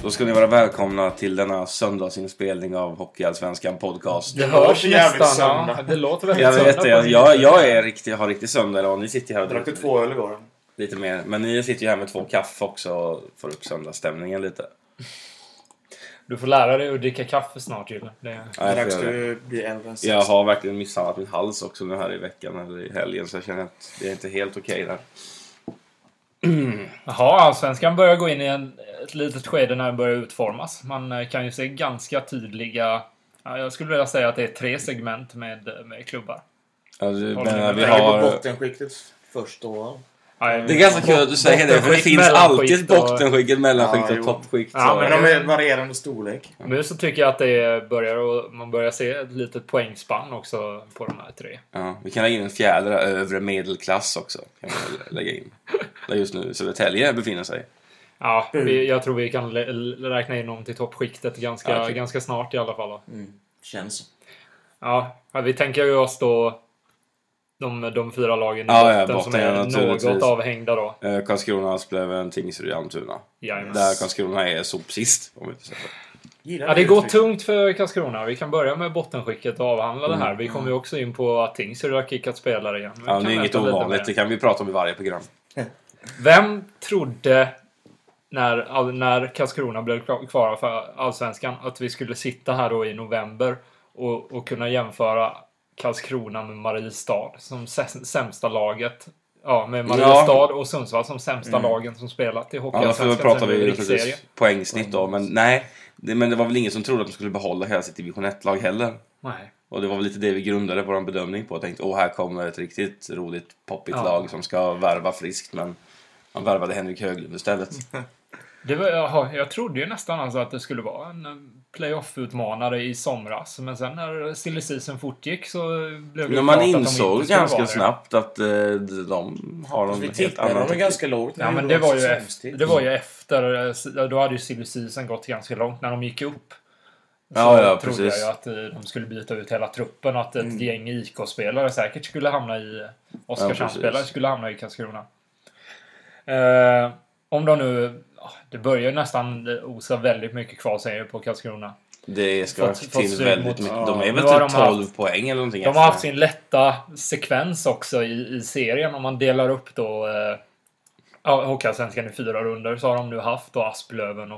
Då ska ni vara välkomna till denna söndagsinspelning av Hockeyallsvenskan podcast. Det hörs nästan, ja. Det låter väldigt söndag. Jag har riktigt söndag idag. Ni sitter här och dricker 2 öl igår. Lite mer. Men ni sitter ju här med 2 kaffe också och får upp söndagsstämningen lite. Du får lära dig att dricka kaffe snart, Gille. Det är dags du bli äldre än 60. Jag har verkligen missat min hals också nu här i veckan eller i helgen. Så jag känner att det är inte helt okej där. Jaha, Allsvenskan börjar gå in i ett litet skede när det börjar utformas. Man kan ju se ganska tydliga... Ja, jag skulle vilja säga att det är 3 segment med klubbar. Ja, vi har bottenskiktet först då. Det är ganska kul att du säger det, för det finns alltid ett bottenskikt, ett mellanskikt och toppskikt. Ja, men de är varierande storlek. Nu så tycker jag att man börjar se ett litet poängspann också på de här 3. Ja, vi kan lägga in en fjärde övre medelklass också. Kan vi lägga in. Där just nu Södertälje befinner sig. Ja, jag tror vi kan räkna in dem till toppskiktet ganska snart i alla fall. Känns. Ja, vi tänker ju oss då de 4 lagen i botten som är något avhängda då. Karlskrona, Asplöven, Tingsryd, Almtuna. Jajamän. Där Karlskrona är sopsist, om vi inte säger det. Ja, det går tungt för Karlskrona. Vi kan börja med bottenskicket och avhandla det här. Vi kommer ju också in på att Tingsryd har kickat spelare igen. Ja, det är inget ovanligt. Det kan vi prata om i varje program. Vem trodde när Karlskrona blev kvar för Allsvenskan att vi skulle sitta här då i november och kunna jämföra Karlskrona med Mariestad som sämsta laget. Ja, med Mariestad och Sundsvall som sämsta lagen som spelat i Hockeyallsvenskan. Ja, för då pratar vi naturligtvis poängsnitt då. Men nej, men det var väl ingen som trodde att de skulle behålla hela sitt division 1-lag heller. Nej. Och det var väl lite det vi grundade vår bedömning på. Jag tänkte, här kommer ett riktigt roligt poppigt lag som ska värva friskt. Men han värvade Henrik Höglund istället. Jag trodde ju nästan alltså att det skulle vara en playoff-utmanare i somras. Men sen när silly season fortgick så blev det klart man att insåg de ganska snabbt att de har en helt annan... De är ganska lågt. Ja, men det var ju efter... Då hade ju silly season gått ganska långt när de gick upp. Så trodde jag ju att de skulle byta ut hela truppen och att ett gäng IK-spelare säkert skulle hamna i... Oskarshamnsspelare skulle hamna i Karlskrona. Om de nu... Det börjar nästan osa väldigt mycket kvar, säger på Karlskrona. Det ska till väldigt mycket. De är väl typ 12 poäng eller någonting. De har haft sin lätta sekvens också i serien. Om man delar upp då Hockeyallsvenskan i 4 runder så har de nu haft då Asplöven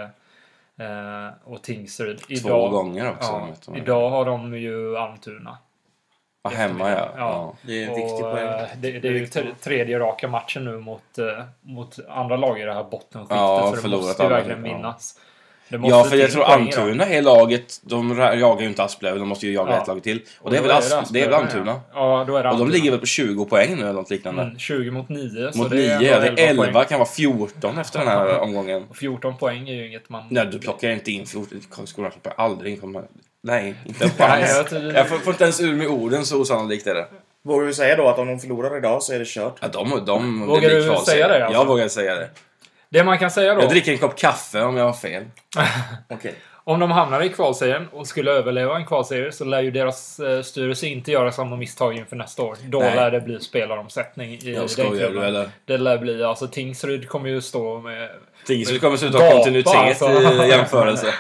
och Tingsryd. 2 gånger också. Ja, idag har de ju Almtuna. Hemma, ja. Det är en viktig poäng. Det är ju 3:e raka matchen nu mot andra lag i det här bottenskiktet. Ja, så det måste ju verkligen minnas. Ja, för jag tror Almtuna är laget. De jagar ju inte Asplöven, de måste ju jaga ett lag till. Och det är väl Almtuna. Ja, då är det och de ligger väl på 20 poäng nu eller något liknande. 20 mot 9. Mot 9, det är 11 poäng. Kan vara 14 efter den här omgången. Och 14 poäng är ju inget man... Nej, du plockar inte in 14. Karlskrona plockar aldrig in. Nej, inte en chans. Jag får inte ens ur med orden, så osannolikt är det. Vågar du säga då att om de förlorar idag så är det kört? Ja, de vågar du säga det? Alltså? Jag vågar säga det. Det man kan säga då... Jag dricker en kopp kaffe om jag har fel. Okej. Om de hamnar i kvalserien och skulle överleva en kvalserie så lär ju deras styrelse inte göra samma misstag inför nästa år. Då lär det bli spelaromsättning i den klubben. Det lär bli, alltså Tingsryd kommer ju stå med... Tingsryd kommer sluta ha kontinuitet i jämförelse.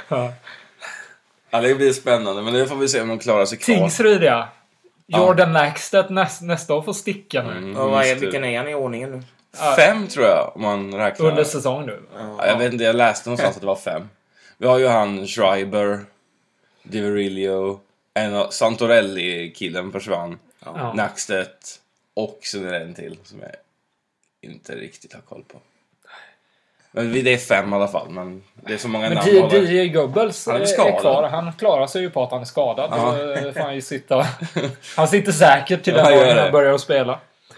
Ja, det blir spännande, men det får vi se om de klarar sig kvar. Tingsryd, ja. Jordan Lackstedt nästa år får sticka nu. Vilken är han i ordningen nu? 5 tror jag, om man räknar. Under säsong nu. Ja, jag vet inte, jag läste någonstans att det var 5. Vi har ju han Schreiber, Diverilio, Santorelli-killen försvann. Nackstedt. Och sen är det en till som jag inte riktigt har koll på. Men det är 5 i alla fall, men det är så många namn. Men DJ Goebbels är kvar. Han klarar sig ju på att han är skadad. Då får han ju sitta... Han sitter säkert till den dagen han börjar att spela.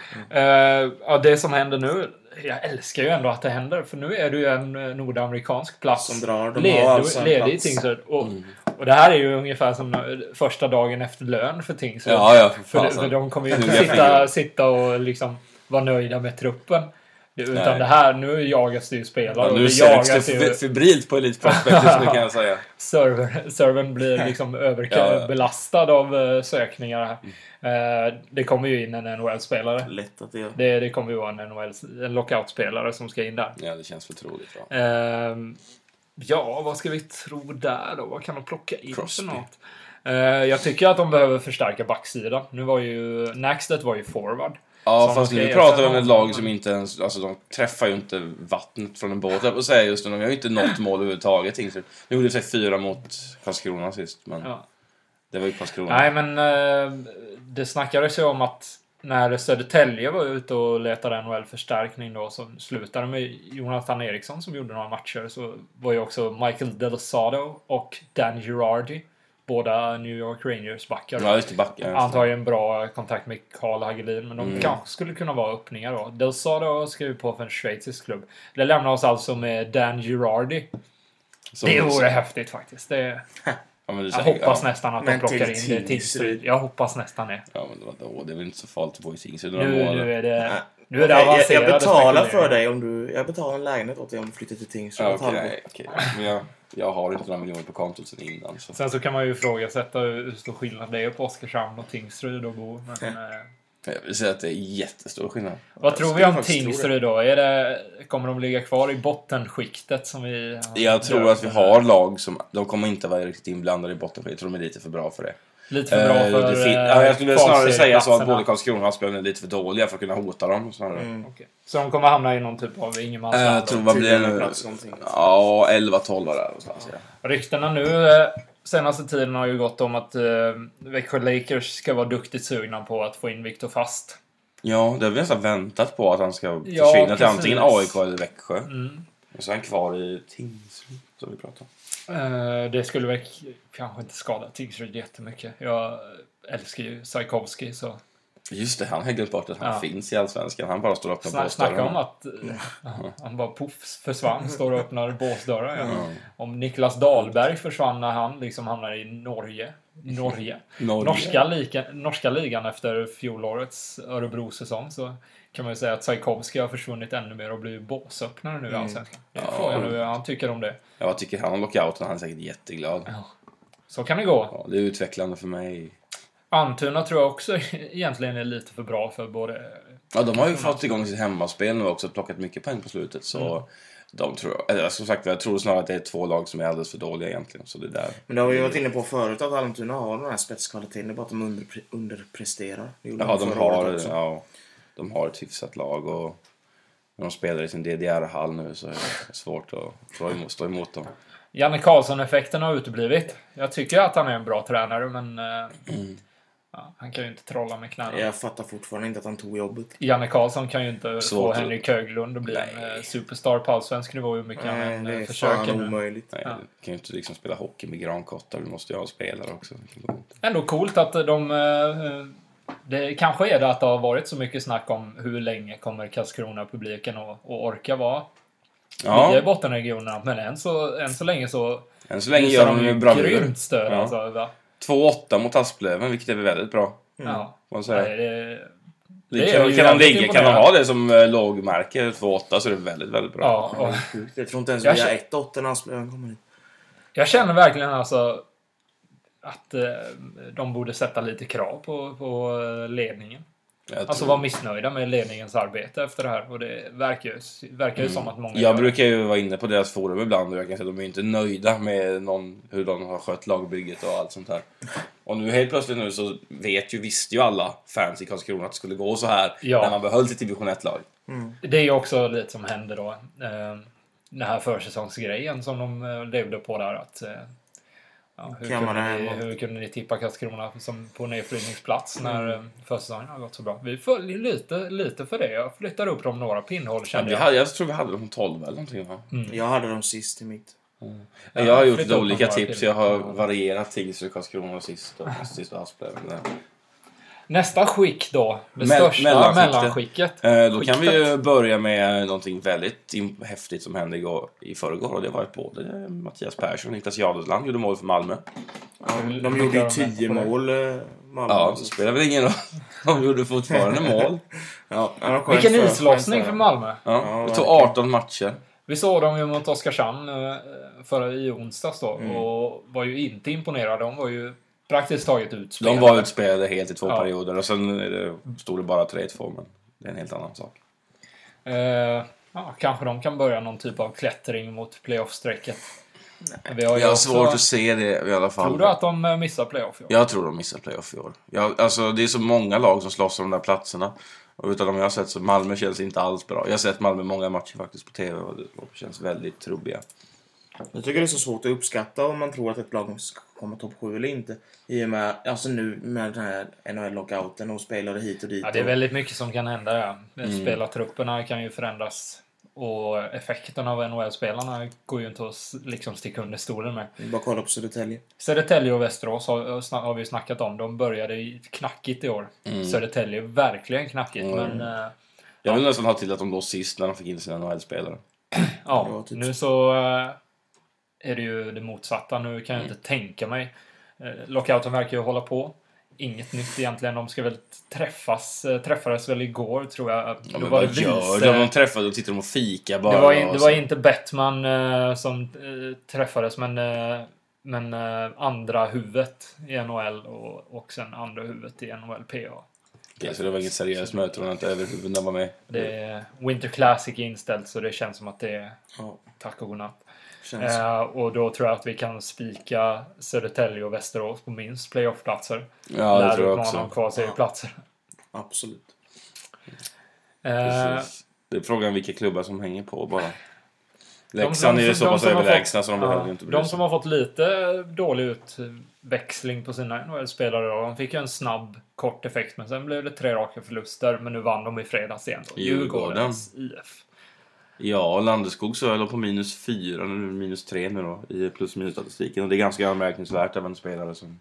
Det som händer nu... Jag älskar ju ändå att det händer. För nu är det ju en nordamerikansk plats som drar ledig i Tingsryd. Och det här är ju ungefär som första dagen efter lön för Tingsryd. För de kommer ju inte sitta och liksom vara nöjda med truppen. Utan det här, nu jagas det ju spelare. Nu jagas det febrilt på Elite Prospectus, det kan jag säga. Servern blir liksom överbelastad av sökningar här. Det kommer ju in en NHL-spelare. Lätt att det kommer ju vara en lockout-spelare som ska in där. Ja, det känns för troligt. Ja, vad ska vi tro där då? Vad kan de plocka in Crosby. för något? Jag tycker att de behöver förstärka backsidan. Nu var ju Naxted var ju forward. Ja, Som fast ska nu ersätta pratar vi om ett honom. lag som inte ens... Alltså de träffar ju inte vattnet från en båt. Jag vill säga just nu, de har ju inte nått mål överhuvudtaget. Nu gjorde sig 4 mot Karlskrona sist, men Ja. det var ju Karlskrona. Nej, men det snackades ju om att när Södertälje var ute och letade NHL-förstärkning då, så slutade med Jonathan Eriksson som gjorde några matcher, så var ju också Michael Delosado och Dan Girardi, båda New York Rangers-backar. Ja, just det, backen. Antagligen bra kontakt med Carl Hagelin, men de kanske skulle kunna vara öppningar då. Delosado skrev på för en schweizisk klubb. Det lämnar oss alltså med Dan Girardi. Det vore häftigt faktiskt. Ja, men Jag hoppas nästan att de Men plockar till in det Tingsryd. Tingsryd. Jag hoppas nästan det. Ja, men det är väl inte så farligt att bo i Tingsryd. Nu är det Jag avancerade betalar för spekuleringar. dig jag betalar en lägenhet åt dig om du flyttar till Tingsryd. Ja, okej. Men jag har inte några miljoner på kontot sen innan. Så. Sen så kan man ju ifrågasätta hur stor skillnad det är på Oskarshamn och Tingsryd att bo. Men, Jag vill säga att det är jättestor skillnad. vad tror vi om Tingsryd då? Kommer de ligga kvar i bottenskiktet som vi... Jag tror att vi har lag som... De kommer inte vara riktigt inblandade i botten. Jag tror de är lite för bra för det. Lite för bra för... jag skulle snarare säga så att kvalserieplatserna. både Karlskrona och Asplöven är lite för dåliga för att kunna hota dem. Okej. Så de kommer hamna i någon typ av ingenmansland. Jag tror vad blir det nu? plats någonting. Ja, 11-12 där någonstans. Ja. Ryktena nu senaste tiden har ju gått om att Växjö Lakers ska vara duktigt sugna på att få in Viktor Fast. Ja, det har vi nästan väntat på att han ska Ja, försvinna till precis. antingen AIK eller Växjö. Mm. Och sen kvar i Tingsryd, som vi pratar om. Det skulle väl kanske inte skada Tingsryd jättemycket. Jag älskar ju Sajkovski, så... Just det, han har glömt bort att han Ja. finns i Allsvenskan. Han bara står och öppnar Snacka om båsdörren. att han bara puff försvann, står och öppnar båsdörrar. Ja. Om Niklas Dahlberg försvann när han liksom hamnade i Norge. Norska ligan efter fjolårets Örebro-säsong, så kan man ju säga att Sajkovski har försvunnit ännu mer och blivit båsöppnare nu i Allsvenskan. Det är frågan nu hur han tycker om det. Ja, vad tycker han om lockouten? Han är säkert jätteglad. Så kan det gå. Ja, det är utvecklande för mig. Antuna tror jag också egentligen är lite för bra för både... Ja, de har ju fått igång sitt hemmaspel nu också, plockat mycket poäng på slutet. Så de tror, eller, som sagt, jag tror snarare att det är 2 lag som är alldeles för dåliga egentligen. Så det där. Men det har vi ju varit inne på förut att Almtuna har den här spetskvaliteten. Det är bara att de underpresterar. Det gjorde Ja, förra året också. de har ett hyfsat lag och när de spelar i sin DDR-hall nu så är det svårt att stå emot dem. Janne Karlsson-effekten har uteblivit. Jag tycker att han är en bra tränare, men ja, han kan ju inte trolla med knäna. Jag fattar fortfarande inte att han tog jobbet. Janne Karlsson kan ju inte Svårt. få Henrik Höglund att bli en superstar på allsvensk nivå hur mycket han Nej, än det är försöker fan nu. omöjligt. Nej, du kan ju inte liksom spela hockey med grankottar. Du måste ju ha spelare också. Ändå coolt att det kanske är det att det har varit så mycket snack om hur länge kommer Karlskrona-publiken och orka vara ligga i bottenregionerna. Men än så länge så Än så länge gör de ju bra grymt stöd. Ja. Alltså, va? 2-8 mot Asplöven, vilket är väldigt bra. Ja. Vad säger Nej, det är ju kan jävligt de imponerande. ha det som lågmärke 2-8 så är det väldigt, väldigt bra. Ja, och Jag tror inte ens Jag vi har känner- 1-8 när Asplöven kommer hit. jag känner verkligen alltså att de borde sätta lite krav på ledningen. Alltså vara missnöjda med ledningens arbete efter det här. Och det verkar ju som att många Jag gör. brukar ju vara inne på deras forum ibland och jag kan säga att de är inte nöjda med hur de har skött lagbygget och allt sånt här. Och nu helt plötsligt nu så visste ju alla fans i Karlskrona att det skulle gå så här när man behöll sitt division 1-lag. Det är ju också lite som hände då. Den här försäsongsgrejen som de levde på där. Att, hur kunde ni tippa Karlskrona som på nedflyttningsplats när försäsongen har gått så bra? Vi följer lite för det. Jag flyttar upp dem några pinnhåll kände Jag tror vi hade dem 12 eller någonting, va? Jag hade dem sist i mitt. Jag har gjort flyttar upp olika dem bara tips. till. Jag har varierat Tingsryd, Karlskrona och sist och Asplöven. Nästa skick då. Det Mell- största mellanskicket. mellanskicket. Då kan vi ju börja med någonting väldigt häftigt som hände i förrgår. Och det var att både Mattias Persson och Niklas Jadesland gjorde mål för Malmö. De gjorde ju 10 mål. Malmö. Ja, så spelar väl ingen roll. De gjorde fortfarande mål. Vilken islossning för Malmö. Ja, det tog 18 matcher. Vi såg dem ju mot Oskarshamn i onsdags då. Och var ju inte imponerade. De var ju praktiskt taget utspelade. De var utspelade helt i 2 Ja. perioder. Och sen stod det bara 3-2. Men det är en helt annan sak. Kanske de kan börja någon typ av klättring mot playoff-strecket. Jag har svårt att se det i alla fall. Tror du att de missar playoff i år? Jag tror de missar playoff i år. Alltså, det är så många lag som slåss om de där platserna. Och utan de jag har sett så Malmö känns inte alls bra. Jag har sett Malmö många matcher faktiskt på TV och det känns väldigt trubbiga. Jag tycker det är så svårt att uppskatta om man tror att ett lag ska komma topp 7 eller inte. I och med, alltså nu med den här NHL-lockouten och spelare hit och dit. Ja, det är väldigt mycket som kan hända. Ja. Spelartrupperna kan ju förändras. Och effekten av NHL-spelarna går ju inte att liksom sticka under stolen med. Bara kolla på Södertälje. Södertälje och Västerås har vi snackat om. De började knackigt i år. Södertälje verkligen knackigt. Men, jag vill nästan ha till att de då sist när de fick in sina NHL-spelare. Ja, nu så är det ju det motsatta. Nu kan jag inte tänka mig. Lockouten verkar ju hålla på. Inget nytt egentligen. De ska väl träffades väl igår tror jag. Ja, men vad gör de? De träffades och tittar de och fika bara. Det var inte Bettman som träffades men andra huvudet i NHL och sen andra huvudet i NHL PA. Okej, så det var inget seriöst möte och inte överhuvudena var med. Det är Winter Classic inställt så det känns som att det är tack och godnatt. Och då tror jag att vi kan spika Södertälje och Västerås på minst playoff-platser. Ja, det tror jag också. De kvar serieplatser. Absolut. Det är frågan vilka klubbar som hänger på bara. Leksand är så pass överlägsna så de behöver inte bry sig. De som har fått lite dålig utväxling på sina NHL-spelare då, de fick ju en snabb, kort effekt men sen blev det 3 raka förluster men nu vann de i fredags igen. Djurgårdens IF. Ja, Landeskog så är på -4 nu, -3 nu då i plus-minus-statistiken och det är ganska anmärkningsvärt av en spelare som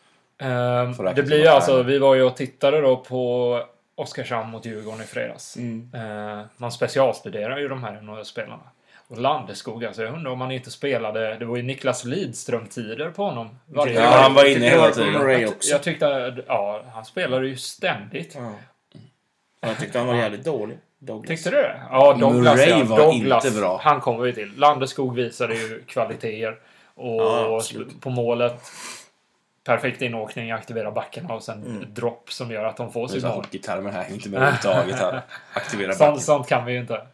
det blir ju alltså, vi var ju och tittade då på Oskarshamn mot Djurgården i fredags. Man specialstuderar ju de här spelarna. Och Landeskog, alltså jag undrar om man inte spelade, det var ju Niklas Lidström-tider på honom. Han var inne hela tiden. Jag tyckte, han spelade ju ständigt. Ja. Jag tyckte han var jävligt dålig. Douglas. Tyckte du det? Ja, Douglas, Murray var Douglas, inte bra. Han kommer vi till. Landeskog visade ju kvaliteter. Och på målet perfekt inåkning, aktivera backarna och sen dropp som gör att de får sig mål. Hockeytermer här, inte med överhuvudtaget här. Aktivera backen. Sånt kan vi ju inte.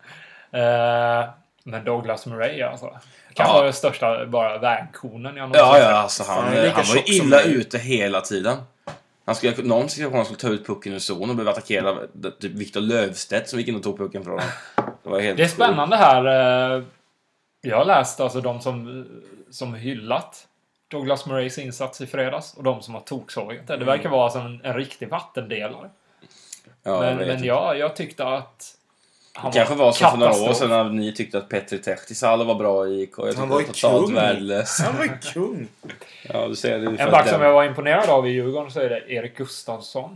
Men Douglas Murray alltså. Kan vara den största bara vägkonen jag någonsin sett. Alltså han var ju illa ute hela tiden. Någon skulle ta ut pucken ur zon och blev attackerad av typ Victor Löfstedt som gick in och tog pucken från honom. Det är spännande här. Jag har läst alltså de som hyllat Douglas Murrays insats i fredags och de som har toksågat det. Det verkar vara alltså en riktig vattendelare. Men jag tyckte att det kanske var så för några år sedan när ni tyckte att Petri Tehtisalo var bra i IK. Han var ju kung. Han var ju kung. Ja, du ser det. En back som jag var imponerad av i Djurgården så är det Erik Gustafsson.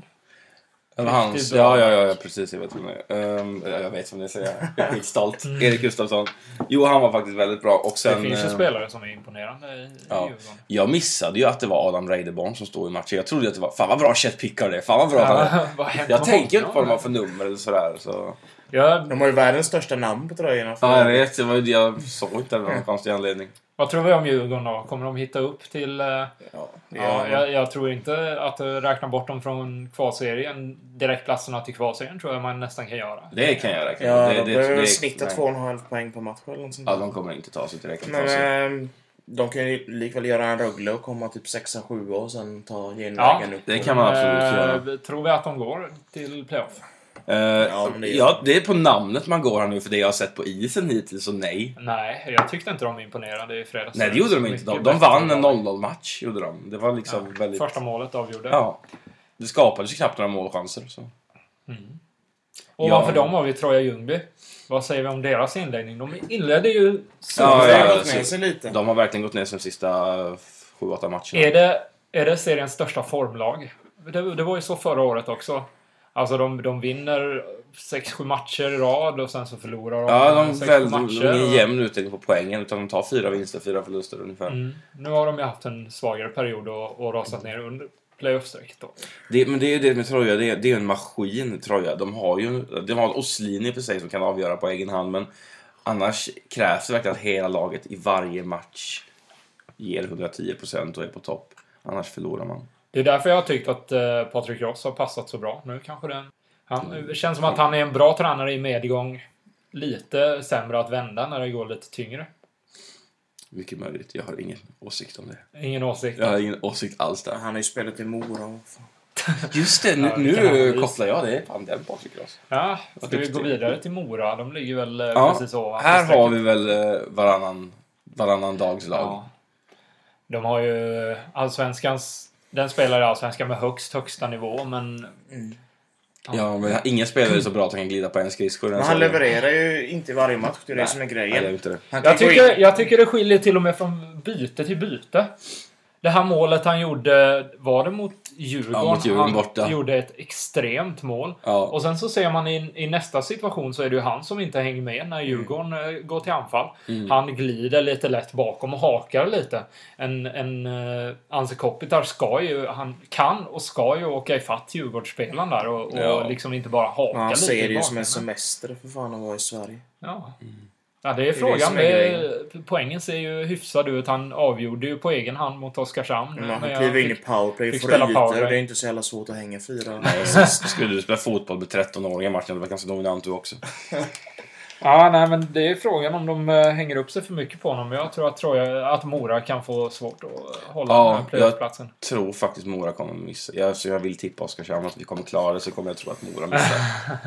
Ja, precis. Jag vet vem det är. Jag vet vem det är. Jag är skitstolt. Erik Gustafsson. Jo, han var faktiskt väldigt bra. Och sen, det finns ju spelare som är imponerande i Djurgården. Jag missade ju att det var Adam Reideborn som stod i matchen. Jag trodde att det var, fan vad bra Chet Pickard det. Fan vad bra han. Jag tänker inte på vad de har för nummer eller sådär. Så. De har ju världens största namn på tröjorna. Ja, jag vet. Jag såg inte det av någon konstig anledning. Vad tror vi om Djurgården då? Kommer de hitta upp till... jag tror inte att räkna bort dem från kvalserien. Direktplatserna till kvalserien tror jag man nästan kan göra. Det kan jag räkna. Det snittar 2,5 poäng på match eller något sånt. Ja, de kommer inte ta sig direkt. Men de kan ju likväl göra en Rögle och komma typ 6-7 och sen ta genvägen upp. Det kan man absolut göra. Tror vi att de går till playoff? Det är på namnet man går här nu för det jag har sett på isen hittills, så nej. Nej, jag tyckte inte de imponerade i fredags. Nej, det gjorde de inte. De vann en 0-0-match, gjorde de. Det var liksom väldigt... Första målet avgjorde. Ja. Det skapades ju knappt några målchanser. Så. Ovanför dem har vi Troja Ljungby. Vad säger vi om deras inledning? De inledde ju lite. De har verkligen gått ner de sista 7-8 matcherna. Är det seriens största formlag? Det var ju så förra året också. Alltså de vinner 6-7 matcher i rad och sen så förlorar de 6-7 matcher. De är jämn utdelning på poängen utan de tar 4 vinster, 4 förluster ungefär. Nu har de ju haft en svagare period och rasat ner under playoff-strecket då. Men det är ju det med Troja, det är en maskin Troja. De har en Oslinje för sig som kan avgöra på egen hand, men annars krävs det verkligen att hela laget i varje match ger 110% och är på topp. Annars förlorar man. Det är därför jag har tyckt att Patrik Ross har passat så bra. Nu kanske det känns som att han är en bra tränare i medgång. Lite sämre att vända när det går lite tyngre. Mycket möjligt. Jag har ingen åsikt om det. Ingen åsikt? Jag har ingen åsikt alls där. Han har ju spelat i Mora. Just det, nu kopplar jag det. Fan, den Patrik. Ja, ska vi gå vidare till Mora? De ligger väl precis så. Här har vi väl varannan dagslag. Ja. De har ju allsvenskans... Den spelar i allsvenskan med högsta nivå, men... Ja, men ingen spelare är så bra att han kan glida på en skridskor. Men han levererar ju inte i varje match. Det är det som är grejen. Nej, det är inte det. Jag tycker det skiljer till och med från byte till byte. Det här målet han gjorde, var det mot Djurgården? Ja, mot Djurgården borta. Han gjorde ett extremt mål. Ja. Och sen så ser man i nästa situation så är det ju han som inte hänger med när Djurgården går till anfall. Han glider lite lätt bakom och hakar lite. Anse Kopitar han kan och ska ju åka ifatt Djurgårdsspelaren där och liksom inte bara haka han lite. Han ser det ju som en semester för fan att vara i Sverige. Ja. Ja, det är frågan. Poängen ser ju hyfsad ut. Han avgjorde ju på egen hand mot Oskarshamn. Men han kliver in i powerplay för ytor. Det är inte så jävla svårt att hänga 4. Skulle du spela fotboll med 13-åriga matchen, det var ganska dominant du också. Ja, nej, men det är frågan om de hänger upp sig för mycket på honom. Jag tror att Mora kan få svårt att hålla den här playoffplatsen. Jag tror faktiskt Mora kommer missa. Jag vill tippa Oskarshamn att vi kommer klara det, så kommer jag tro att Mora missar.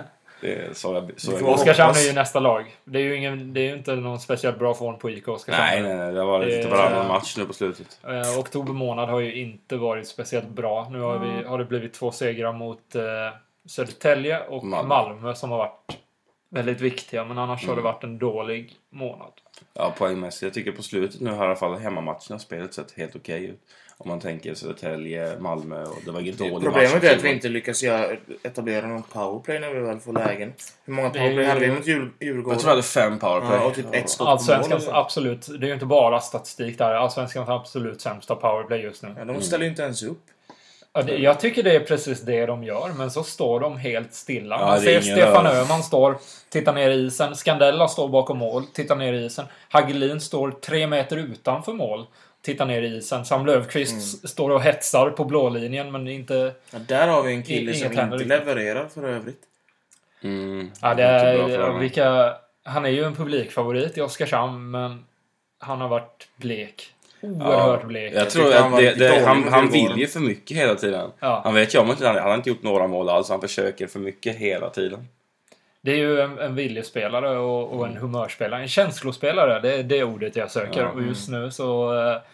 Oskarshamn är ju nästa lag. Det är ju inte någon speciellt bra form på IK Oskarshamn. Nej. Det var lite varannan match nu på slutet. Oktober månad har ju inte varit speciellt bra. Nu har det blivit 2 segrar mot Södertälje och Malmö som har varit väldigt viktiga. Men annars har det varit en dålig månad. Ja, poängmässigt. Jag tycker på slutet nu har i alla fall hemmamatcherna spelet sett helt okej ut. Om man tänker Södertälje, Malmö, och det var inget dåligt. Problemet är att vi inte lyckas etablera någon powerplay när vi väl får lägen. Hur många powerplay hade vi mot Djurgården? Jag tror jag hade 5 powerplay. Ja, och typ ett skott Allsvenskans absolut. Det är ju inte bara statistik där. Allsvenskans absolut sämsta powerplay just nu. Ja, de ställer ju inte ens upp. Jag tycker det är precis det de gör, men så står de helt stilla. Man ser Stefan Öhman tittar ner i isen. Skandella står bakom mål, tittar ner i isen. Hagelin står 3 meter utanför mål, tittar ner i isen. Sam Löfqvist står och hetsar på blålinjen, men inte... Ja, där har vi en kille som inte levererar för övrigt. Ja, det är, han är ju en publikfavorit i Oskarshamn, men han har varit blek. Oerhört blek. Jag tror att han vill ju för mycket hela tiden. Ja. Han vet ju om att han har inte gjort några mål alls. Han försöker för mycket hela tiden. Det är ju en viljespelare och en humörspelare. En känslospelare, det är det ordet jag söker. Och just nu så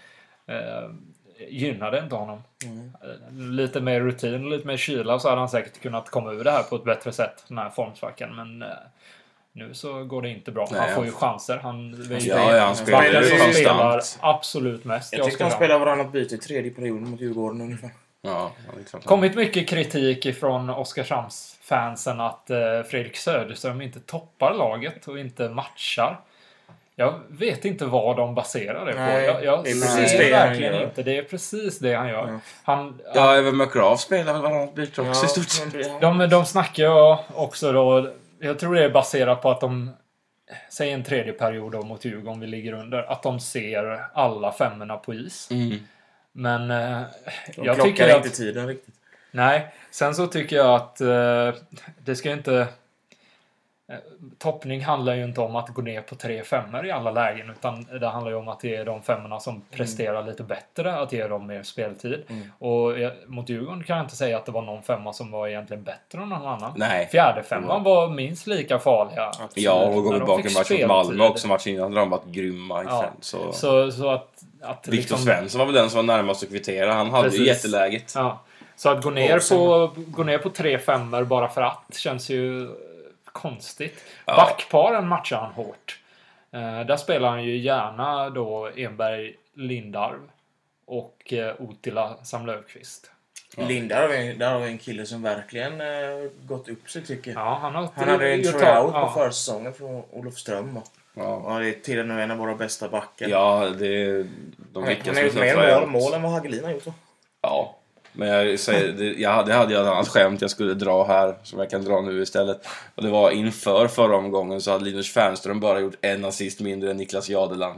gynnar det inte honom. Lite mer rutin och lite mer kyla så hade han säkert kunnat komma ur det här på ett bättre sätt, den här formsvackan. Men nu så går det inte bra. Han får ju chanser. Han spelar absolut mest. Jag tycker han spelar varannat byte i 3:e perioden mot Djurgården ungefär. Ja, kommit mycket kritik från Oskarshamns-fansen att Fredrik Söderström inte toppar laget och inte matchar. Jag vet inte vad de baserar det på. Jag ser verkligen inte. Det är precis det han gör. Även McGrath spelar varannat byte också i stort sett. De snackar ju också då. Jag tror det är baserat på att de, säg en 3:e period då mot Djurgården vi ligger under, att de ser alla 5:orna på is. Men jag tycker att inte tiden riktigt. Nej, sen så tycker jag att det ska inte toppning handlar ju inte om att gå ner på 3-5 i alla lägen, utan det handlar ju om att ge de 5:orna som presterar lite bättre, att ge dem mer speltid. Och mot Djurgården kan jag inte säga att det var någon 5:a som var egentligen bättre än någon annan. Nej. 4:e 5:an var minst lika farliga. Absolut. Ja, och går vi bak en match mot Malmö också, matchen innan hade de varit grymma. Så att Viktor liksom, Svensson var väl den som var närmast att kvittera. Han hade ju jätteläget. Ja. Så att gå ner på 3-5 bara för att känns ju konstigt. Ja. Backparen matchar han hårt. Där spelar han ju gärna då Enberg Lindarw och Otila Sam Löfqvist. Ja. Lindarw, där har vi en kille som verkligen gått upp sig tycker jag. Ja, han hade en tryout på försäsongen från Olofström. Ja, det är till nu en av våra bästa backar. Ja, det är de vilka som har gjort mål än vad Hagelin har gjort då. Ja. Men jag säger, det hade jag ett annat skämt jag skulle dra här som jag kan dra nu istället. Och det var inför förra omgången så hade Linus Fernström bara gjort en assist mindre än Niklas Jadeland.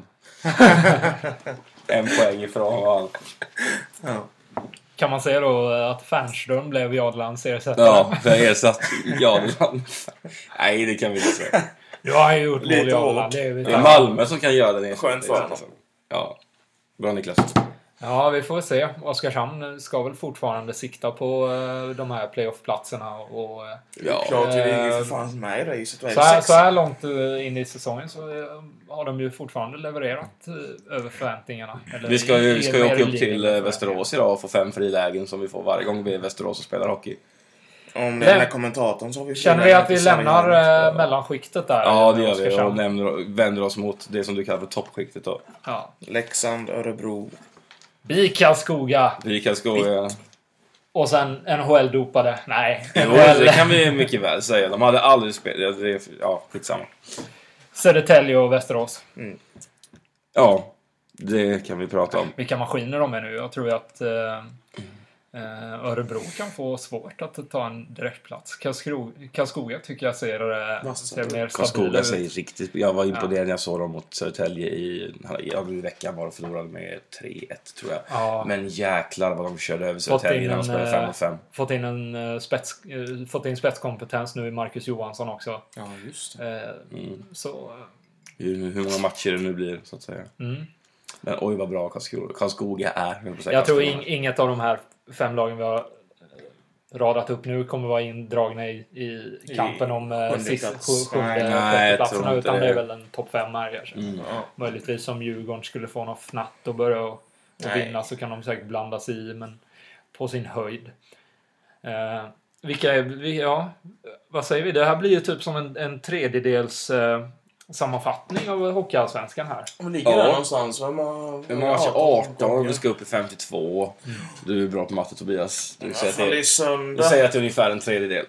1 poäng ifrån var han. Kan man säga då att Fernström blev Jadelands ersättare? Ja, jag ersatt Jadeland. Nej, det kan vi inte säga. Du har ju gjort mål i Jadeland. Det är Malmö som kan göra den skönt för honom. Ja, bra Niklas. Ja, vi får se. Oskarshamn ska väl fortfarande sikta på de här playoff-platserna. Och, Klart, vi är ju för fan med i racet. så här långt in i säsongen så har de ju fortfarande levererat över förväntningarna. Eller Vi ska ju åka upp linje till med Västerås idag och få 5 frilägen som vi får varje gång vi är i Västerås och spelar hockey. Om det är den här kommentatorn så har vi... Känner vi att vi lämnar mellanskiktet där? Ja, det gör vi. Och vänder oss mot det som du kallar för toppskiktet då. Ja. Leksand, Örebro. Karlskoga. Karlskoga. Och sen NHL-dopade. Nej. Jo, det kan vi mycket väl säga. De hade aldrig spelat. Ja, skitsamma. Södertälje och Västerås. Ja, det kan vi prata om. Vilka maskiner de är nu. Jag tror att Örebro kan få svårt att ta en direktplats. Karlskoga tycker jag ser mer Karlskoga säger riktigt. Jag var imponerad när jag såg dem mot Södertälje i veckan var de förlorade med 3-1 tror jag. Ja. Men jäklar vad de körde över Södertälje när de spelade 5-5. Fått in spetskompetens nu i Marcus Johansson också. Ja, just så hur många matcher det nu blir så att säga. Men oj vad bra Karlskoga är. Jag tror inget av de här 5 lagen vi har radat upp nu kommer vara indragna i kampen om sjunde platserna utan det är väl en topp 5 här kanske. Möjligtvis om Djurgården skulle få något fnatt och börja och vinna så kan de säkert blanda sig i, men på sin höjd. Vad säger vi? Det här blir ju typ som en tredjedels sammanfattning av Hockeyallsvenskan här. De ligger där någonstans. Vi match 18, vi ska upp i 52. Du är bra på matte, Tobias. Du säger att det är ungefär en tredjedel.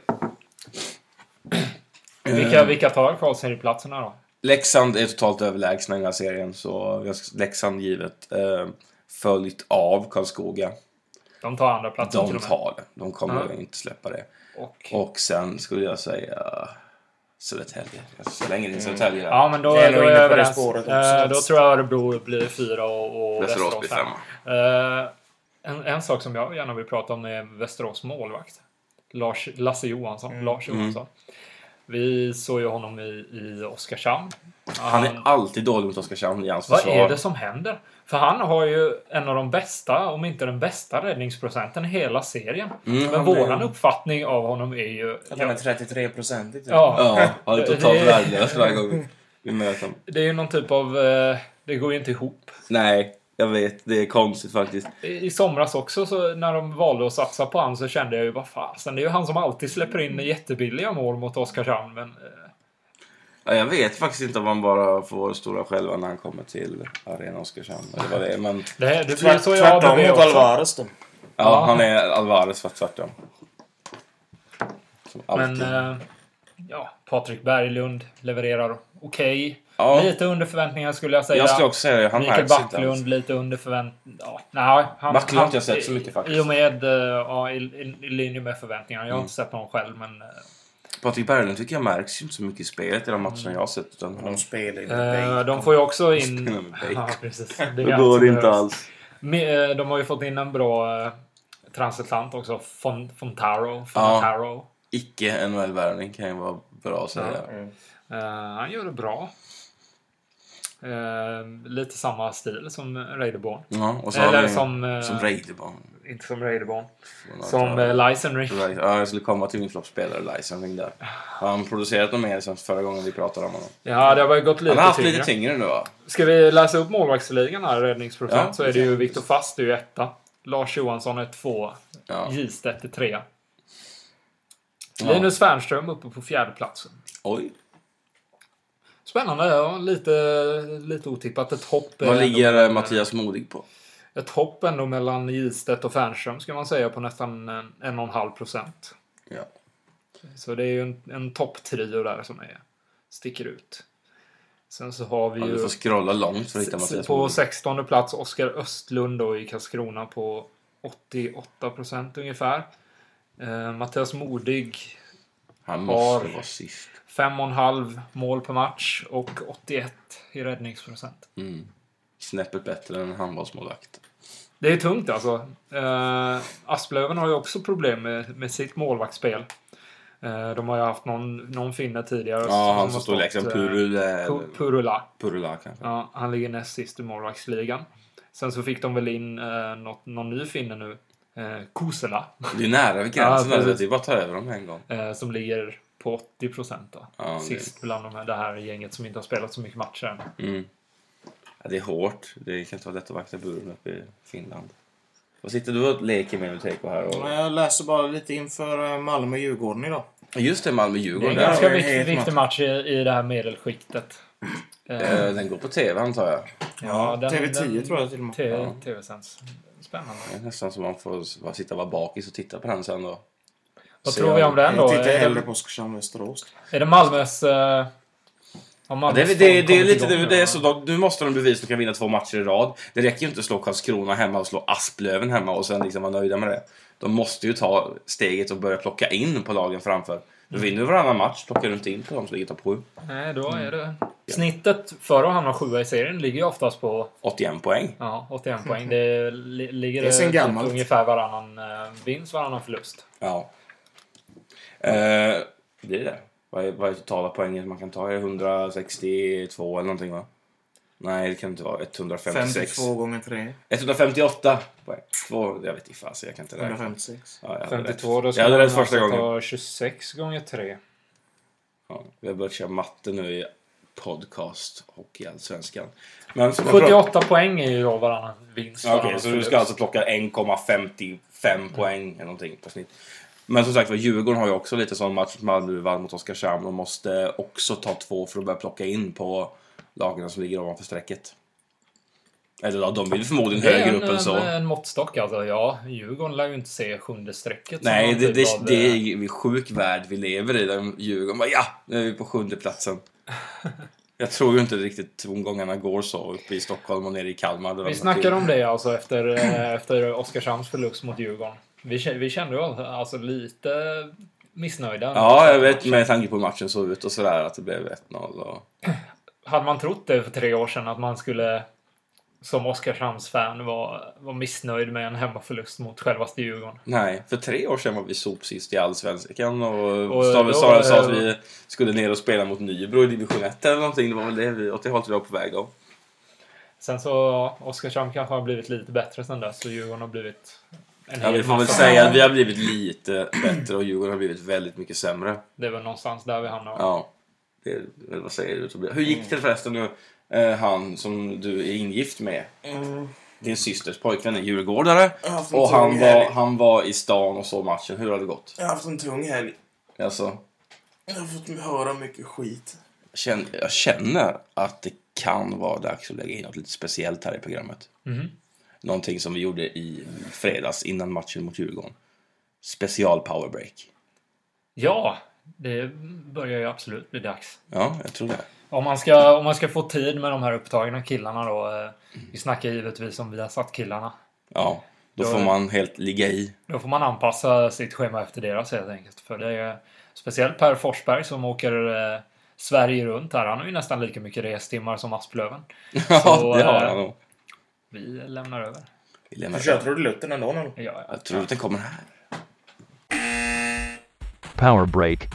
Vilka tar kvalserieplatserna då? Leksand är totalt överlägsna i den här serien, så Leksand givet följt av Karlskoga. De tar andra platser. De tar det. De kommer inte släppa det. Och sen skulle jag säga Södertälje. Jag slänger in Södertälje där. Ja, men då är jag överens. Då tror jag Örebro blir 4 och Västerås blir 5. En sak som jag gärna vill prata om är Västerås målvakt. Lars Johansson. Vi såg ju honom i Oskarshamn. Han är alltid dålig mot Oskarshamn i hans försvar. Vad är det som händer? För han har ju en av de bästa, om inte den bästa räddningsprocenten i hela serien. Men våran uppfattning av honom är ju... Att han är 33%. Ja, han är totalt värdelös varje gång vi möter honom. Det är ju någon typ av... Det går ju inte ihop. Nej, jag vet. Det är konstigt faktiskt. I somras också, så när de valde att satsa på han så kände jag ju, vad fasen. Det är ju han som alltid släpper in jättebilliga mål mot Oskarshamn, men... Ja, jag vet faktiskt inte om han bara får stora själva när han kommer till Arena Oskarshamn. Eller vad det är, men... Det blir så jag tvärtom mot Alvarez då. Ja, han är Alvarez för tvärtom. Men, Patrik Berglund levererar okej. Ja. Lite under förväntningar skulle jag säga. Jag skulle också säga han Mikael Backlund lite under förväntningar. Backlund har inte jag sett så mycket faktiskt. I och med i linje med förväntningarna. Jag har inte sett någon själv, men... Patrik Berglund tycker jag märks ju inte så mycket i spelet i de matcherna jag har sett. Utan de spelar de får ju också in... Ja, precis. Det går inte alls. De har ju fått in en bra transatlant också. Fontaro. Ja, icke NHL-värvning kan ju vara bra att säga. Han gör det bra. Lite samma stil som Reideborn. Ja, och så eller som Reideborn. Inte som Reideborn. Som Lysenry. Ja, jag skulle komma till min floppspelare Lysenry där. Har han producerat något mer sen förra gången vi pratade om honom? Ja, det har väl gått lite tyngre. Han har haft lite tyngre nu va? Ska vi läsa upp målvaktsligan här, räddningsprocent, så är det ju Viktor Fast är ju 1. Lars Johansson är 2. Gistedt är 3. Linus Fernström uppe på 4:e platsen. Oj. Spännande, ja. Lite otippat. Ett hopp. Vad ligger Mattias Modig på? Ett hopp ändå mellan Gistedt och Fernström ska man säga på nästan 1,5%. Ja. Så det är ju en topptrio där som sticker ut. Sen så har vi ju... Du får scrolla långt för att hitta Mattias på Modig. 16:e plats Oskar Östlund då i Karlskrona på 88% ungefär. Mattias Modig Han måste vara sist. 5,5 mål per match och 81 i räddningsprocent. Snäppet bättre än handbollsmålvakt. Det är tungt alltså. Asplöven har ju också problem med sitt målvaktsspel. De har ju haft någon finne tidigare. Ja, han som står liksom Purula kanske. Ja, han ligger näst sist i målvaktsligan. Sen så fick de väl in någon ny finne nu. Kusela. Det är nära vid gränsen. Ja, det är bara att ta över dem en gång. Som ligger på 80% då. Ja, sist bland det här gänget som inte har spelat så mycket matcher än. Mm. Ja, det är hårt. Det kan inte vara lätt att vakta buren uppe i Finland. Vad sitter du och leker med Teiko här? Jag läser bara lite inför Malmö-Djurgården idag. Just det, Malmö-Djurgården. Det är en ganska viktig match i det här medelskiktet. Den går på tv antar jag. Ja, TV10 tror jag till och med. TV-sens. Spännande. Det är nästan som man får sitta och vara bakis och titta på den sen då. Vad tror vi om den då? Jag tittar hellre på Oskarshamn-Västerås. Är det Malmös... det är lite det är så nu måste de bevisa att de kan vinna 2 matcher i rad. Det räcker ju inte att slå Karlskrona hemma och slå Asplöven hemma och sen liksom vara nöjda med det. De måste ju ta steget och börja plocka in på lagen framför. Du vinner varannan match, plockar du inte in på dem som ligger topp 7. Nej, då är det... Snittet för att hamna 7 i serien ligger ju oftast på... 81 poäng. Ja, 81 poäng. Det ligger det är typ ungefär varannan vinst, varannan förlust. Ja. Det är det. Vad är totala poängen man kan ta? Är det 162 eller någonting va? Nej, det kan inte vara 156. 52 gånger 3. 158 poäng. Jag vet inte fast jag kan inte räkna. 156. Ja, 52 då ska jag hade man rätt första gången. ta 26 gånger 3. Ja, vi har börjat köra matte nu i podcast och i Allsvenskan. Men 78 poäng är ju då varannan vinst. Okej, så du ska alltså plocka 1,55 poäng eller någonting på snitt. Men som sagt, Djurgården har ju också lite sån match som Malmö vann mot Oskarshamn. De måste också ta 2 för att börja plocka in på lagen som ligger ovanför strecket. Eller då, de vill förmodligen högre upp än så. Det är en måttstock alltså. Ja, Djurgården lär ju inte se 7:e strecket. Nej, det är en sjuk värld vi lever i. Där Djurgården bara, ja, nu är vi på 7:e platsen. Jag tror ju inte riktigt tongångarna går så uppe i Stockholm och nere i Kalmar. Vi snackar om det alltså efter Oskarshamns förlust mot Djurgården. Vi kände ju alltså lite missnöjda. Ja, jag vet med tanke på matchen så ut och sådär att det blev 1-0. Och... Hade man trott det för 3 år sedan att man skulle som Oskarshamns-fan var missnöjd med en hemmaförlust mot självaste Djurgården? Nej, för 3 år sedan var vi sopsist i Allsvenskan och sa att vi skulle ner och spela mot Nybro i division 1 eller någonting. Det var väl det vi åt det hållet vi var på väg av. Sen så Oskarshamn kanske har blivit lite bättre sen dess så Djurgården har blivit vi får väl säga att vi har blivit lite bättre och Djurgården har blivit väldigt mycket sämre. Det är väl någonstans där vi hamnar. Ja, vad säger du Tobias? Hur gick det förresten nu? Han som du är ingift med. Din systers pojkvän är djurgårdare. Och han var i stan och så matchen. Hur har det gått? Jag har haft en tung helg. Alltså, jag har fått höra mycket skit. Jag känner att det kan vara dags att lägga in något lite speciellt här i programmet. Någonting som vi gjorde i fredags innan matchen mot Djurgården. Special powerbreak. Ja, det börjar ju absolut bli dags. Ja, jag tror det. Om man ska få tid med de här upptagna killarna då. Vi snackar givetvis om vi har satt killarna. Ja, då får man helt ligga i. Då får man anpassa sitt schema efter deras helt enkelt. För det är speciellt Per Forsberg som åker Sverige runt här. Han har ju nästan lika mycket restimmar som Asplöven. Ja, så, det har han nog. Vi lämnar över. Du kör trudelutten ändå nu? Ja. Jag tror att den kommer här. Power break.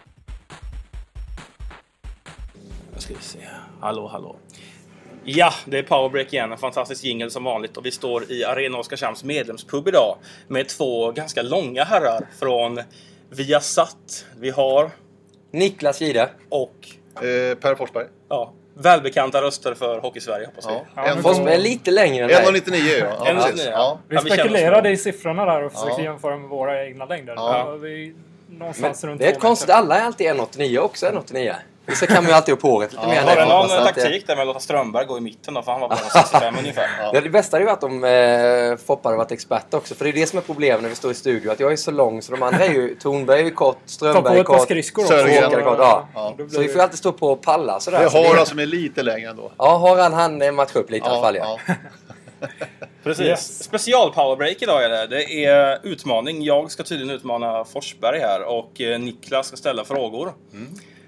Vad ska vi se. Hallå. Ja, det är powerbreak igen. En fantastisk jingle som vanligt. Och vi står i Arena Oskarshamns medlemspub idag. Med 2 ganska långa herrar från Viasat. Vi har Niklas Gide och Per Forsberg. Ja, välbekanta röster för Hockey-Sverige hoppas vi. Ja, Forsberg är lite längre än dig. 1,99 ja. Vi spekulerade i siffrorna där och försökte jämföra med våra egna längder. Ja. Vi någonstans runt det är konstigt, alla är alltid 1,89 också 1,89. Så kan man ju alltid upp håret lite mer. Har du någon taktik där med att låta Strömberg gå i mitten då? För han var bara 65 ungefär. Ja, det bästa hade ju varit om Foppa hade varit expert också. För det är det som är problemet när vi står i studio. Att jag är så lång så de andra är ju... Tornberg är ju kort, Strömberg är kort. Sörgren. Ja. Så vi får alltid stå på och palla sådär. Det har han som är lite längre ändå. Ja, han matchar upp lite i alla fall. Ja. Precis. Yes. Special powerbreak idag är det. Det är utmaning. Jag ska tydligen utmana Forsberg här. Och Niklas ska ställa frågor.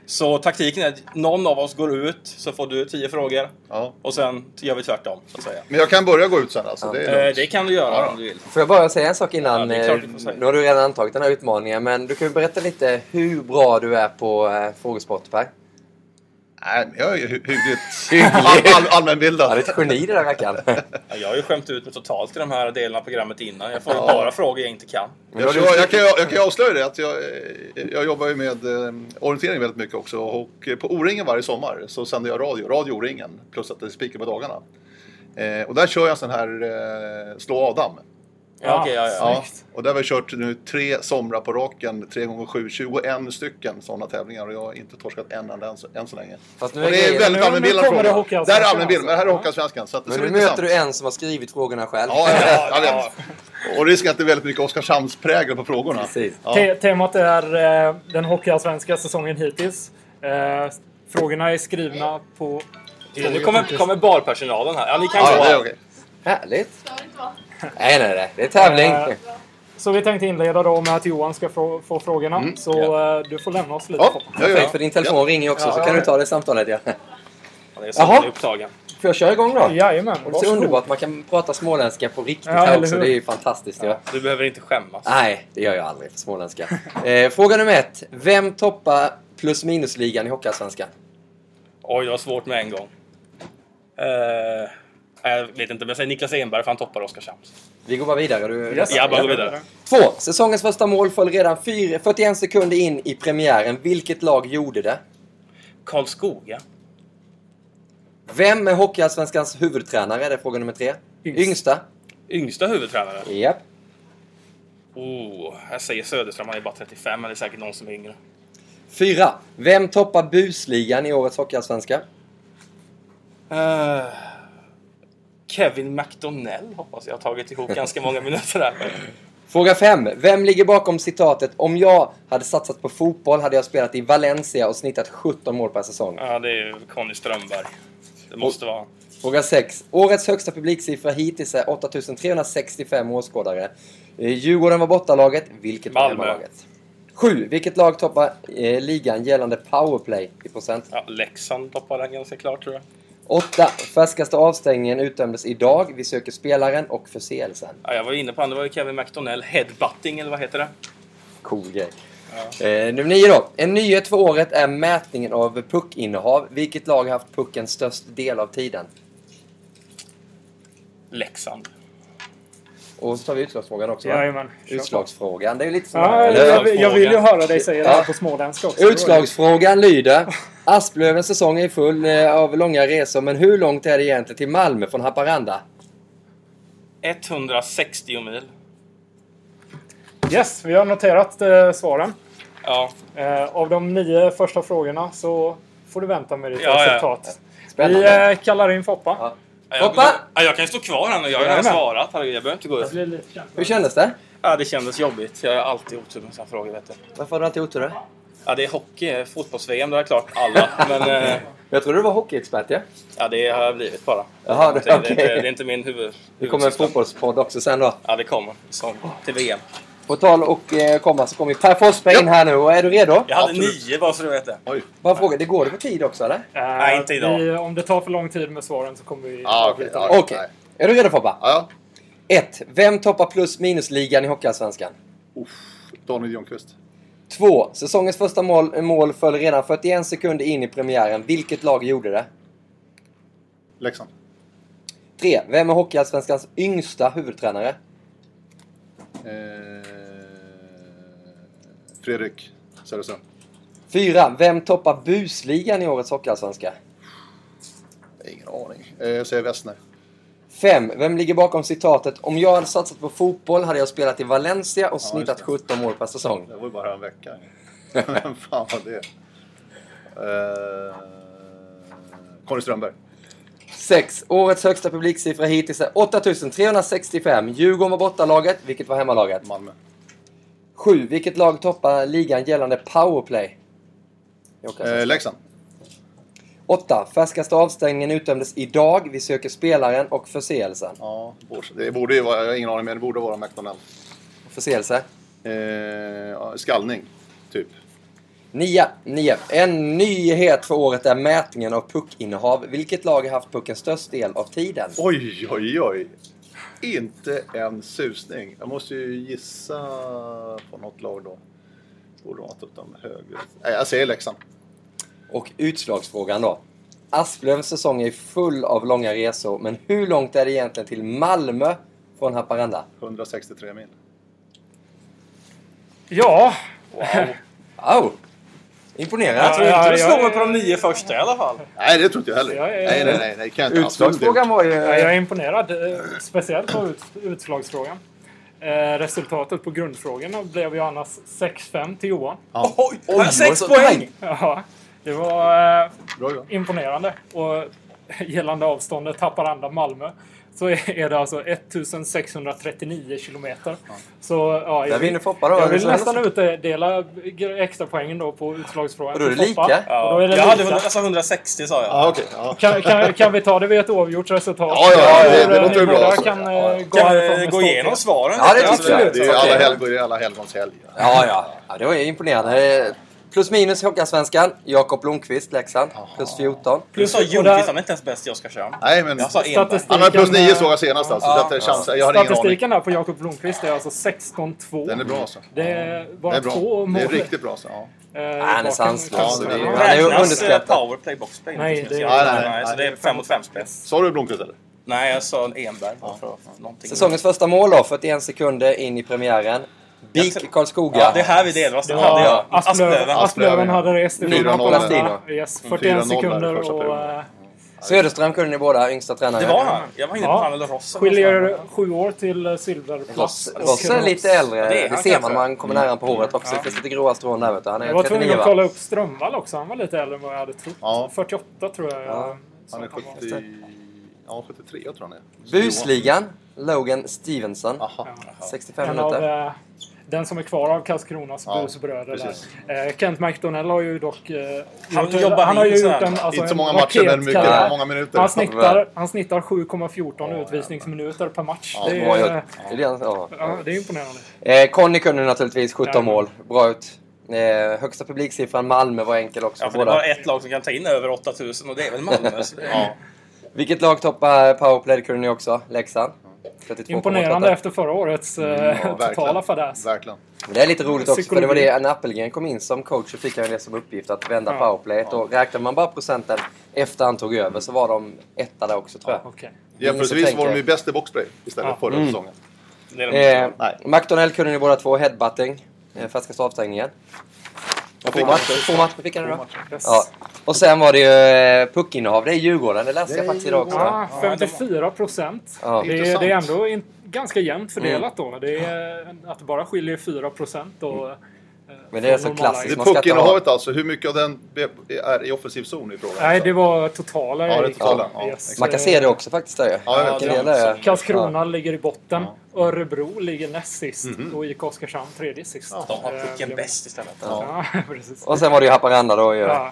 Så taktiken är att någon av oss går ut, så får du 10 frågor. Ja. Och sen gör vi tvärtom, så att säga. Men jag kan börja gå ut sen alltså. Det är lugnt. Det kan du göra om du vill. Får jag bara säga en sak innan? Ja, det är klart du får säga. Nu har du redan antagit den här utmaningen, men du kan ju berätta lite hur bra du är på frågesport, Per. Nej, men jag är ju hyggligt allmänbildad. Ja, det är ett geni det där rackaren. Ja, jag har ju skämt ut mig totalt i de här delarna av programmet innan. Jag får ju bara frågor jag inte kan. Jag kan avslöja det att jag jobbar ju med orientering väldigt mycket också. Och på O-ringen varje sommar så sänder jag radio O-ringen. Plus att det är speaker på dagarna. Och där kör jag en sån här slå Adam. Ja, okej, ja. Och där har vi kört nu 3 somrar på raken, 3x7, 21 stycken sådana tävlingar. Och jag har inte torskat en enda än så länge. Fast nu Och det är väldigt allmänbildad kommer det fråga. Hockeyallsvenskan, Där är allmänbildad, men här är alltså. Hockeyallsvenskan. Så att det Men ska nu bli möter intressant. du en som har skrivit frågorna själv. Ja, jag vet. Och risken att det är väldigt mycket Oskarshamnsprägel på frågorna. Precis. Ja. Temat är den hockeyallsvenska säsongen hittills. Frågorna är skrivna på... Nu kommer barpersonalen här. Ja, ni kan Ja, gå det är här. okej. Härligt. Nej. Det är tävling. Så vi tänkte inleda då med att Johan ska få frågorna. Så du får lämna oss lite. Ja, Perfekt, för din telefon ringer ju också, så kan du ta det samtalet. Ja. Ja, det är så Jaha. upptagen. Får jag köra igång då? Jajamän, Det är så varsågod. underbart, man kan prata småländska på riktigt Ja, här eller också. hur? Det är ju fantastiskt. Ja. Du behöver inte skämmas. Nej, det gör jag aldrig för småländska. Fråga nummer 1. Vem toppar plus minusligan i Hockeyallsvenskan? Oj, det var svårt med en gång. Jag vet inte, men jag säger Niklas Enberg för han toppar Oskarshamns. Vi går bara vidare. Yes. Jag bara går vidare. 2. Säsongens första mål föll redan 41 sekunder in i premiären. Vilket lag gjorde det? Karlskoga. Vem är Hockeyallsvenskans huvudtränare? Det är fråga nummer 3. Yngsta. Yngsta huvudtränare. Japp. Jag säger Söderström, han är bara 35, men det är säkert någon som är yngre. 4. Vem toppar busligan i årets Hockeyallsvenska? Kevin McDonnell hoppas jag har tagit ihop ganska många minuter där. Fråga 5. Vem ligger bakom citatet "Om jag hade satsat på fotboll hade jag spelat i Valencia och snittat 17 mål per säsong"? Ja, det är ju Conny Strömberg. Det måste vara. Fråga 6. Årets högsta publiksiffra hittills är 8365 åskådare. Djurgården var bortalaget. Vilket var Malmö. hemmalaget? 7. Vilket lag toppar ligan gällande powerplay i procent? Ja, Leksand toppar den ganska klart, tror jag. 8. Färskaste avstängningen utdömdes idag. Vi söker spelaren och förseelsen. Ja, jag var inne på han, det var ju Kevin McDonnell. Headbutting, eller vad heter det? Cool grej. Nummer 9 då. En nyhet för året är mätningen av puckinnehav. Vilket lag har haft pucken störst del av tiden? Leksand. Och så tar vi utslagsfrågan också. Va? Jajamän. Utslagsfrågan, det är ju lite som Ja, jag vill ju höra dig säga det här på småländska också. Utslagsfrågan lyder: Asplövens säsong är full av långa resor, men hur långt är det egentligen till Malmö från Haparanda? 160 mil. Yes, vi har noterat svaren. Ja. Av de 9 första frågorna så får du vänta med ditt Ja. resultat. Spännande. Vi kallar in Foppa. Ja. Ja, jag kan ju stå kvar här nu. Jag har ju redan Jajamän. svarat. Herregud, jag behöver inte gå Det upp. blir lite känsligt. Hur kändes det? Ja, det kändes jobbigt. Jag har alltid otur med sådana frågor, vet du. Varför har du alltid otur? Ja, det är hockey, fotbolls-VM, det är klart alla. Men Jag trodde du var hockeyexpert, ja? ja, det har jag blivit bara. Jaha, det är okej. inte min huvud. Det kommer en fotbollspodd också sen då. Ja, det kommer. Som till VM. På tal och komma så kommer Per Forsberg in här nu. Och är du redo? Jag hade Absolut. 9, bara så du vet det. Oj. Bara fråga, det går det på tid också eller? Nej, inte idag. Om det tar för lång tid med svaren så kommer vi Ja, avbryta okej. det. Okej. Nej. Är du redo Foppa? Ja. 1. Vem toppar plus minusligan i Hockeyallsvenskan? Daniel Ljungqvist. 2. Säsongens första mål föll redan 41 sekunder in i premiären. Vilket lag gjorde det? Leksand. 3. Vem är Hockeyallsvenskans yngsta huvudtränare? Fredrik Söderström. 4. Vem toppar busligan i årets Hockeyallsvenska? Ingen aning. Jag säger Westner. 5. Vem ligger bakom citatet "Om jag hade satsat på fotboll hade jag spelat i Valencia och just snittat det. 17 mål per säsong"? Det var ju bara en vecka. Vem fan var det? Conny Strömberg. 6. Årets högsta publiksiffra hittills är 8365. Djurgården var bortalaget. Vilket var hemmalaget? Malmö. 7. Vilket lag toppar ligan gällande powerplay? Leksand. 8. Färskaste avstängningen utdömdes idag. Vi söker spelaren och förseelsen. Ja, det borde ju vara, jag har ingen aning, men det borde vara McDonnell. Förseelse. Skallning, typ. 9. En nyhet för året är mätningen av puckinnehav. Vilket lag har haft pucken störst del av tiden? Oj. Inte en susning. Jag måste ju gissa på något lag då. Borde de ha tagit dem högre? Nej, jag säger Leksand. Och utslagsfrågan då. Asplövs säsong är full av långa resor, men hur långt är det egentligen till Malmö från Haparanda? 163 mil. Ja. Wow! Imponerande. Jag tror inte du slår mig på de 9 första i alla fall. Nej, det tror inte jag heller. Nej. Kan jag inte. Utslagsfrågan var ju... Jag är imponerad. Speciellt på utslagsfrågan. Resultatet på grundfrågorna blev ju annars 6-5 till Johan. Ja. Oj, 6 poäng! Ja, det var Bra. imponerande. Och gällande avståndet Haparanda-Malmö så är det alltså 1639 kilometer. Så ja, Där vinner Foppa då. jag vill nästan utdela extra poängen då på utslagsfrågan. Och då är det lika? Ja. Och då är det Jag hade lika. 160 sa jag. Ja, okej. Ja. Kan vi ta det vid ett oavgjort resultat? Ja, det låter Ni bra. båda Alltså. kan Kan vi gå igenom svaren? Ja, det tycker jag. Det är ju alla helgons helg. Ja, det var ju imponerande. Plus minus Hockeyallsvenskan. Jakob Blomqvist, Leksand. Plus 14. Du sa Ljungqvist, han är inte ens bäst i Oskarshamn. Nej, men Jag sa Enberg. han har plus 9 såg jag senast alltså. Ja. Så att chans, jag har ingen aning. Statistiken där på Jakob Blomqvist är alltså 16-2. Den är bra alltså. Det är bara Det är bra. 2 mål. Det är riktigt bra så. Ja. Han är sanslös. Ja, det är- Han är ju Räknas underskattad. powerplay, boxplay? Nej, inte det- speciellt. nej. Så det är 5 mot 5 spel. Sa du Blomqvist eller? Nej, jag sa Enberg. För någonting. Säsongens första mål då, 41 sekunder in i premiären. BIK Karlskoga. Ja, det är här vi delar oss. Det Det hade jag. var Asplöven hade rest ifrån 4-0. Haparanda. Yes, 41 4-0 sekunder första och perioden. Söderström kunde ni båda, yngsta tränare. Det var han. Jag var inne på Ja. han eller Ross. skiljer 7 år till silverplats. Ross är lite äldre. Ja, det är Det han ser man kanske. när man kommer nära på håret också. Det finns lite gråa strån där vet du. Han Jag är var tvungen 39 att va? kolla upp Strömvall också. Han var lite äldre än vad jag hade trott. Ja. 48 tror jag. Ja. Han är sa att var. 70... Ja, 73 jag tror han är. Busligan. Logan Stevenson. Aha. 65 En av minuter. den som är kvar av Karlskronas Ja, busbröder precis. där. Kent McDonnell har ju dock... jobbar han har ju in så gjort här. en, alltså, Inte så många en matcher men raketkarriär. mycket, många minuter. Han snittar 7,14 utvisningsminuter per match. Ja, det, Bra är, gjort. Det är det, ja. ja, det är imponerande. Conny kunde naturligtvis 17 Ja. mål. Bra ut. Högsta publiksiffran Malmö var enkel också. Ja, för det är båda. bara ett lag som kan ta in över 8000 och det är väl Malmö. Så det är... Ja. Vilket lag toppar powerplay kunde ni också? Leksand. 32,88. Imponerande efter förra årets verkligen. totala fadäs. Verkligen. Men det är lite roligt också, för det var Psykologi. det när Appelgren kom in som coach så fick han det som uppgift att vända Ja. powerplayet. Och räknar man bara procenten efter han tog över så var de etta där också tror jag. Okej. Jämförelsevis tänker- var de ju bäst i boxplay istället Ja. förra säsongen. Det är de. Nej. McDonnell kunde ni båda två, headbutting. Färskaste avstängningen. Två matcher fick han nu då. Yes. Ja. Och sen var det ju puckinnehav, det är Djurgården, det läste jag faktiskt idag också. Ja, 54%. Ja. Det Intressant. är ändå ganska jämnt fördelat då. Det är att det bara skiljer 4% och... Men det är så från klassiskt. Det Man ska inte puckinnehavet alltså, hur mycket av den är i offensiv zon i frågan? Nej, det var totala. Ja, det är gick totala. på. Ja, Yes. Man kan se det också faktiskt där ju. Ja, jag vet. Vilken del är- Karlskrona ligger i botten. Örebro ligger näst sist. Och IK Oskarshamn tredje sist. De har pucken bäst istället. Ja, precis. Och sen var det ju Haparanda då ju. Ja.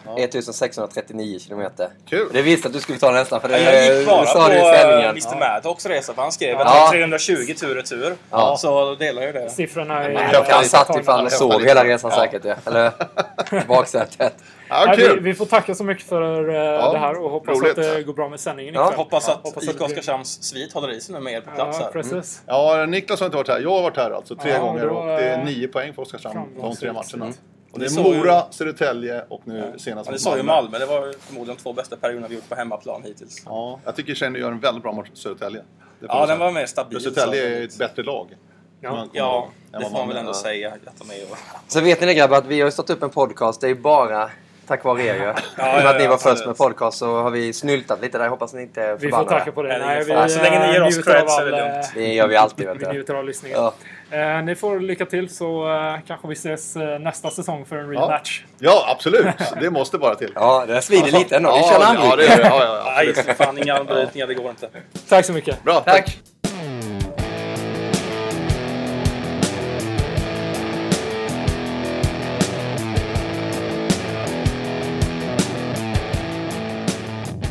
1639 kilometer. Kul. Det visste att du skulle ta nästan för det Jag gick bara du sa det i på sändningen. Mr. Maddox resa för han skrev att Ja. det var 320 tur och tur. Ja. Så delar ju det. Siffrorna är... Han satt ju fan och Ja. sov hela resan säkert ja. Eller baksätet. Ja, Nej, kul. vi får tacka så mycket för det här och hoppas roligt. att det går bra med sändningen Ja. ikväll. Hoppas att Hoppas att IK det blir- Oskarshamns svit håller i sig nu med er på plats Ja, här. precis. Ja, Niklas har inte varit här. Jag har varit här alltså 3 Ja, gånger då, och det är 9 poäng för Oskarshamn de 3 framgångsrikt. matcherna. Och det Det är såg ju- Mora, Södertälje och nu senast Men det mot sa ju Malmö, det var förmodligen 2 bästa perioderna vi gjort på hemmaplan hittills. Ja, jag tycker Känner gör en väldigt bra match mot Södertälje. Det får Ja, man den säga. var mer stabil. Södertälje är ett bättre lag. Ja. Ja, än det vad får man väl Malmö ändå är. säga att de är. Så vet ni grabbar att vi har ju startat upp en podcast. Det är ju bara tack vare er ju. I och med att ni var absolut. först med podcast så har vi snyltat lite där. Jag hoppas ni inte är Vi får förbannade. tacka på det. Nej, det är Nej, ingen fara. Så länge ni ger oss njuter av cred så är det all, lugnt. Det gör vi alltid vet Vi du. njuter av lyssningen. Ja. Ni får lycka till så kanske vi ses nästa säsong för en rematch. Ja, absolut. Det måste bara till. Ja, det svider lite ändå. Vi kör en ja, handbrytning. det är det. Ja, Nej, för fan inga anbrytningar, det går inte. Tack så mycket. Bra, tack.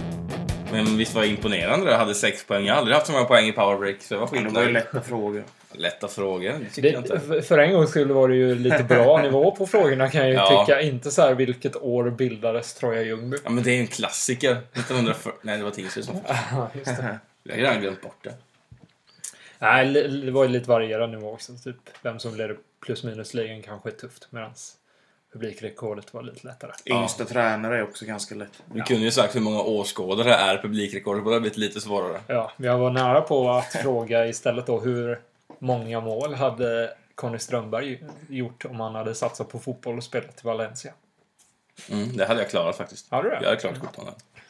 Men visst var jag imponerande. Jag hade 6 poäng. Jag har aldrig haft så många poäng i powerbreak. Så det var Det var ju skitnöjd. lätta frågor. Lätta frågor, det tycker jag inte. För en gång skulle var det ju lite bra nivå på frågorna kan jag ju tycka. Inte så här vilket år bildades Troja Ljungby. Ja, men det är ju en klassiker. 1940. Nej, det var Tingsryd som Just det. Jag har redan glömt bort det. Nej, det var ju lite varierande nivå också. Typ vem som blev plus minus ligan kanske är tufft. Medan publikrekordet var lite lättare. Yngsta tränare är också ganska lätt. Du kunde ju sagt hur många åskådare är publikrekordet. Det har blivit lite svårare. Ja, jag var nära på att fråga istället då hur många mål hade Conny Strömberg gjort om han hade satsat på fotboll och spelat i Valencia. Det hade jag klarat faktiskt. Hade du det? Jag hade klarat 17.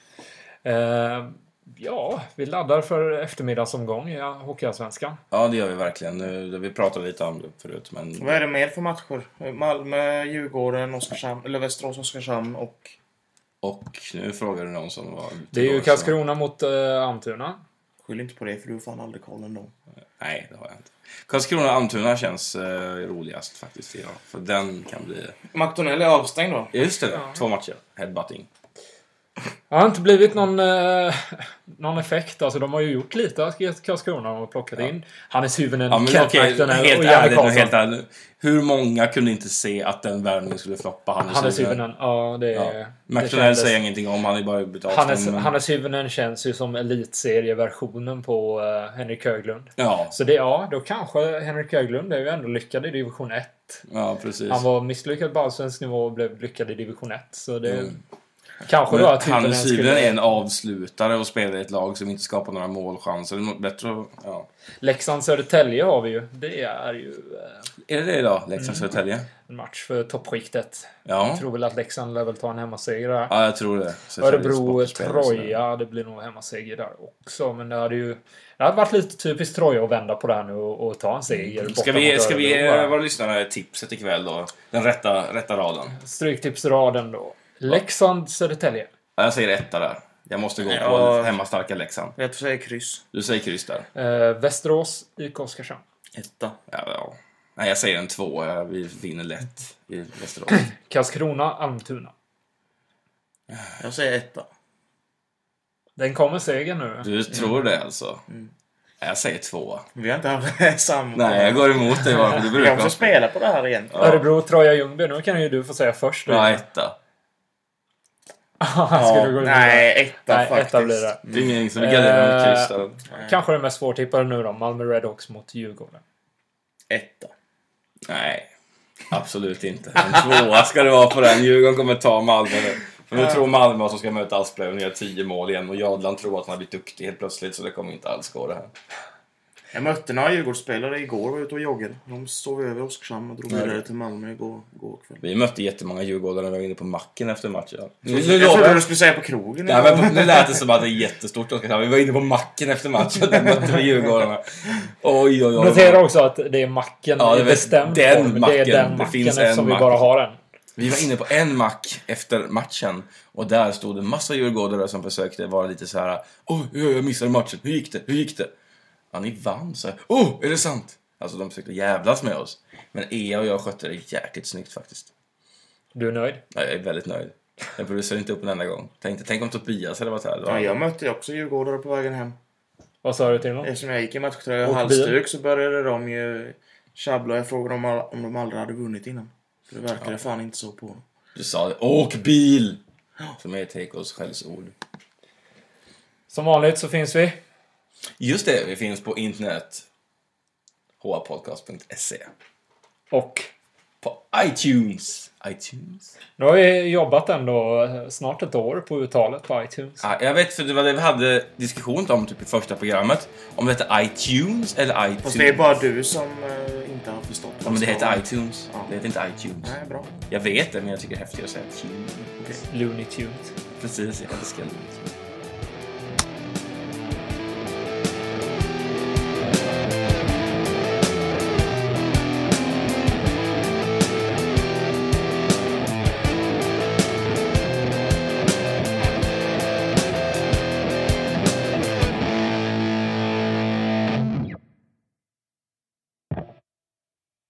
Ja, vi laddar för eftermiddagsomgång i Hockeyallsvenskan. Ja, det gör vi verkligen. Vi pratade lite om det förut. Men... Vad är det mer för matcher? Malmö, Djurgården, Oskarshamn, eller Västerås, Oskarshamn och... Och nu frågar du någon som var... Det är ju Karlskrona mot Almtuna. Skyll inte på det, för du har fan aldrig koll ändå. Nej, det har jag inte. Karlskrona Almtuna känns roligast faktiskt. Ja. För den kan bli... McDonnell är avstängd då? Just det, 2 matcher. Headbutting. Det har inte blivit någon effekt. Alltså, de har ju gjort lite att Karlskrona och plockat in Hannes Hyvönen, Kent McDonnell och Janne Karlsson. Helt ärligt. Hur många kunde inte se att den värvningen skulle floppa Hannes Hyvönen? Ja, det McDonnell säger ingenting om. Han är bara betalt. Hannes Hyvönen känns ju som elitserieversionen på Henrik Höglund. Ja. Så då kanske Henrik Höglund är ju ändå lyckad i division 1. Ja, precis. Han var misslyckad på allsvensk nivå och blev lyckad i division 1. Så det... Kanske då att Hannes Hyvönen är en avslutare och spelar i ett lag som inte skapar några målchanser. Det är bättre, ja. Leksand-Södertälje har vi ju. Det är ju... Är det idag? Leksand-Södertälje? En match för toppskiktet. Ja. Jag tror väl att Leksand lär väl ta en hemmaseger där. Ja, jag tror det. Örebro-Troja, det blir nog hemmaseger där också. Men det hade varit lite typiskt Troja att vända på det här nu och ta en seger. Ska vi ge våra lyssnare tipset ikväll då? Den rätta raden. Stryktipsraden då. Leksand-Södertälje. Ja, jag säger 1 där. Jag måste gå på hemmastarka Leksand. Jag säger kryss. Du säger kryss där. Västerås i Oskarshamn. 1. Ja. Nej, jag säger en 2. Vi vinner lätt i Västerås. Karlskrona, Almtuna. Jag säger 1. Den kommer segern nu. Du tror det alltså? Jag säger 2. Vi har inte haft samma. Nej, jag går emot dig bara. Du brukar jag måste spela på det här igen. Ja. Örebro, Troja, Ljungby. Nu kan ju du få säga först. Ja, 1. Nej, 1 faktiskt. 1 blir det. Det är ingen som garderar med kryss där. Kanske det mest svårtippade nu då. Malmö Redhawks mot Djurgården. 1. Nej, absolut inte. En 2 ska det vara på den. Djurgården kommer ta Malmö nu. För nu tror Malmö att de ska möta Asplöven och göra 10 mål igen. Och Jadland tror att han har blivit duktig helt plötsligt. Så det kommer inte alls gå det här. Jag mötte några Djurgårdsspelare igår och var ute och joggade. De stod över Oskarshamn och drog vidare till Malmö igår kväll. Vi mötte jättemånga Djurgårdare när vi var inne på macken efter matchen. Jag trodde du skulle säga på krogen. Ja, men nu lät det som att det är jättestort. Vi var inne på macken efter matchen. Där mötte vi Djurgårdarna. Oj. Notera också att det är macken i bestämd form. Det är den macken eftersom vi bara har den. Vi var inne på en mack efter matchen. Och där stod en massa djurgårdare som försökte vara lite så här. Jag missade matchen. Hur gick det? Ja, ni vann, så är det sant? Alltså de försökte jävlas med oss. Men Ea och jag skötte det jäkligt snyggt faktiskt. Du är nöjd? Ja, jag är väldigt nöjd. Jag producerade inte upp en enda gång. Tänk om Tobias hade varit här. Ja, jag mötte också djurgårdare på vägen hem. Vad sa du till dem? Eftersom jag gick i matchtröja och halsduk så började de ju tjabbla och jag frågade om de aldrig hade vunnit innan. För det verkade fan inte så på dem. Du sa det. Åk bil! Som är Tekos skällsord. Som vanligt så finns vi. Just det, vi finns på internet. hapodcast.se. Och på iTunes. Nu har vi jobbat ändå snart ett år på uttalet på iTunes. Ja, jag vet, för det var det vi hade diskussion om typ i första programmet. Om det heter iTunes eller iTunes. Fast det är bara du som inte har förstått. Ja, men det heter iTunes. Ja. Det heter inte iTunes. Nej, bra. Jag vet det, men jag tycker det är häftigt att säga Tunes. Okay. Looney Tunes. Precis, jag älskar Looney Tunes.